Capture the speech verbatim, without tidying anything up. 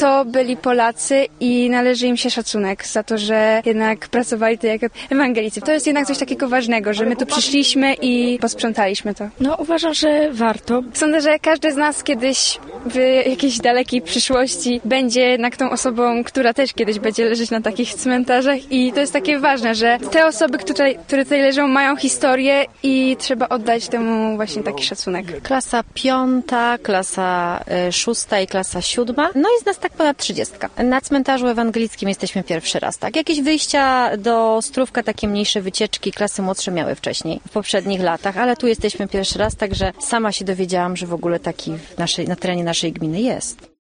to byli Polacy i należy im się szacunek za to, że jednak pracowali tu jako ewangelicy. To jest jednak coś takiego ważnego, że my tu przyszliśmy i posprzątaliśmy to. No uważam, że warto. Sądzę, że każdy z nas kiedyś w jakiejś dalekiej przyszłości będzie jednak tą osobą, która też kiedyś będzie leżeć na takich cmentarzach i to jest takie ważne, że te osoby, które, które tutaj leżą, mają historię i trzeba oddać temu właśnie taki szacunek. Klasa piąta, klasa y, szósta i klasa siódma. No jest nas tak ponad trzydziestka. Na cmentarzu ewangelickim jesteśmy pierwszy raz, tak? Jakieś wyjścia do Ostrówka, takie mniejsze wycieczki, klasy młodsze miały wcześniej, w poprzednich latach, ale tu jesteśmy pierwszy raz, także sama się dowiedziałam, że w ogóle taki w naszej, na terenie naszej gminy jest.